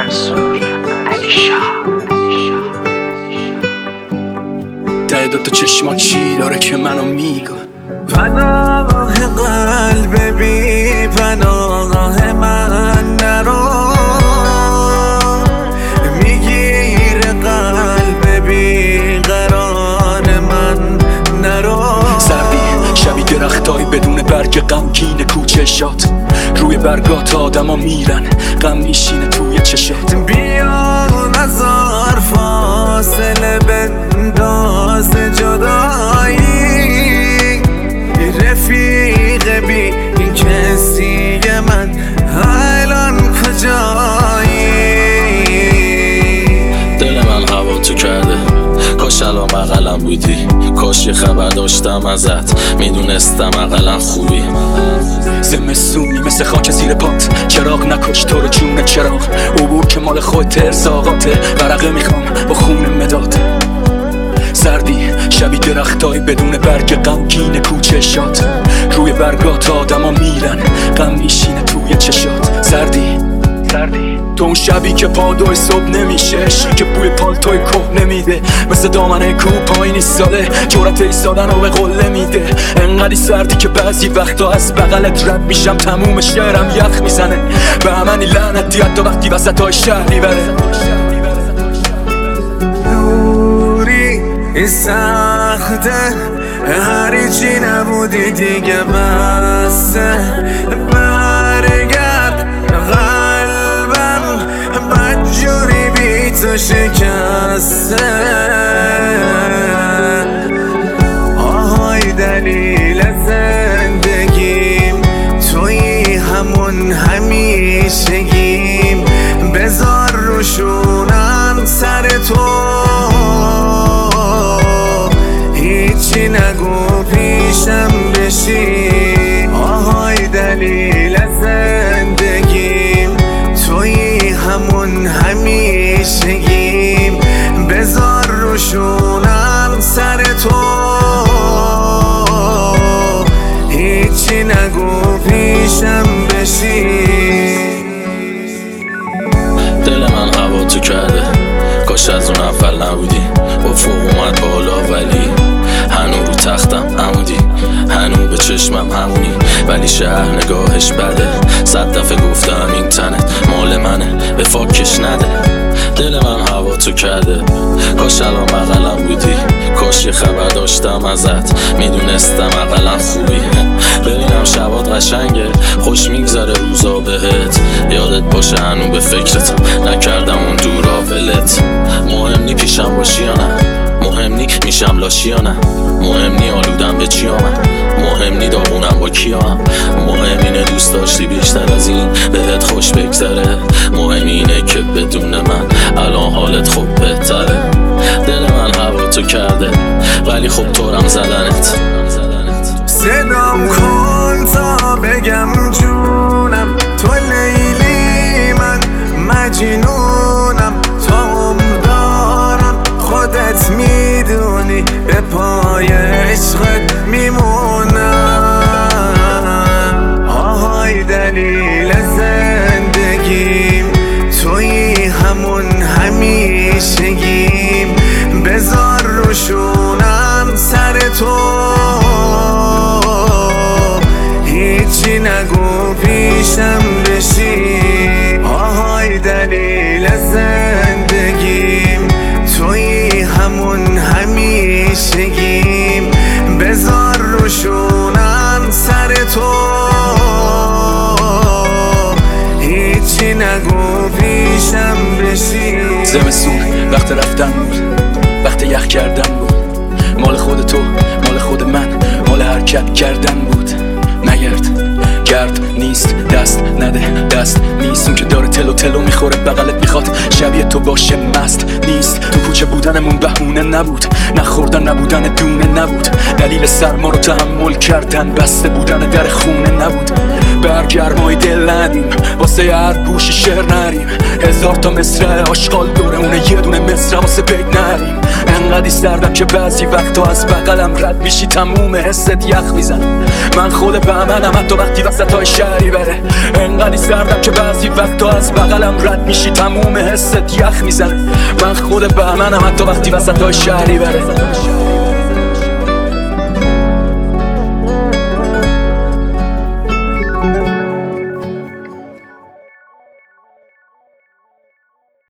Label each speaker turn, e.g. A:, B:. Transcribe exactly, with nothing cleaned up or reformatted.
A: منصور علی شاه.
B: ته دوتا چشما چی داره که منو میگه
C: پناه قلب بی پناه من نرو، میگیره قلب بی قرار من نرو.
B: سردی شبی درختای بدون برگ غمگین کوچه شات، روی برگات آدم ها میرن غم میشینه توی چشات.
C: بیا نزار فاصله بنداز جدایی، رفیق بی این کسی من الان کجایی؟
D: دل من هوا تو کرده، کاش الان بغلم بودی، کاش یه خبر داشتم ازت، میدونستم اقلا خوبی.
B: زمستونی مثل خاک زیر پات، چراغ نکش تو رو جون چراغ، عبور که مال خودت ارزاقاته، ورقه میخوام با خون مداد. سردی شبی درختای بدون برگ غمگین کوچه شات، روی برگات آدم ها میرن غم میشینه توی چشات. سردی سردی تو اون شبی که پادوی صبح نمیشه، عشقی که بوی پالتوی که نمیده، مثل دامنه کو پایین ایستاده، جرأت ایستادن رو به قله میده. انقدی سردی که بعضی وقتا از بغلت رد میشم، تموم شعرم یخ میزنه، به همنی لعنتی حتی وقتی وسط های شهر میبره.
C: این سخته، هری چی نبودی دیگه بسته، برگرد قلبم بدجوری بی تو شکسته. آهای دلیل زندگیم توی همون همیشگیم، بذار روشونم سر تو، هیچی نگو پیشم بشی. آهای دلیل زندگیم توی همون همیشگیم، بذار روشونم سر تو، هیچی نگو پیشم بشی.
D: دل من هوا تو کرده، کاش از اون اول نبودی، با فوق اومد بالا ولی هنو رو تختم عمودی، هنو به چشمم همونی، ولی شهر نگاهش بده. صد دفعه گفتم این تنت مال منه، به فاکش نده. دل من هوا تو کرده، کاش الان بغلم بودی، کاش یه خبر داشتم ازت، میدونستم اقلا خوبی. ببینم شبات قشنگه، خوش میگذره روزا بهت، یادت باشه هنو به فکرت نکردم اون دورا ولت. مهم نی پیشم باشی یا نه، مهم نی میشم لاشی یا نه، مهم نی آلودم به چی آمد، مهم نی داغونم با کی هم، مهم اینه دوست داشتی بیشتر از این بهت خوش بگذره، مهم اینه که بدون من الان حالت خوب بهتره. دل من هوا تو کرده ولی خب طورم زدنت.
C: صدام کن تا بگم جونم، تو لیلی من مجنونم، تا عمر دارم خودت میدونی، به پای عشقت میمونم. آهای دلیل زندگیم توی همون همیشگیم، بذار روشونم سر تو، هیچی نگو پیشم بشی. آهای دلیل زندگیم توی همون همیشگیم، بذار روشونم سر تو، هیچی نگو پیشم بشی.
B: زمستون وقت رفتن بود، وقت یخ کردن بود، مال خود تو مال خود من، مال حرکت کردن بود. نگرد گرد نیست، دست نده دست نیست، اون که داره تلو تلو میخوره بغلت میخواد شبیه تو باشه مست نیست. تو کوچه بودنمون بهونه نبود، نخوردن نبودن دونه نبود، دلیل سرما رو تحمل کردن بسته بودن در خونه نبود. برگرمای دل ندیم، واسه هر بوشی شعر نریم. هزار تا مصرع آشغال دورمونه، یه دونه مصرع واسه بیت نریم. انقدی سردم که بعضی وقتا از بغلم رد میشی تموم حست یخ میزن. من خود بهمنم حتی وقتی وسط های شهری بره. انقدی سردم که بعضی وقتا از بغلم رد میشی تموم حست یخ میزن. من خود بهمنم حتی وقتی وسط های شهری بره.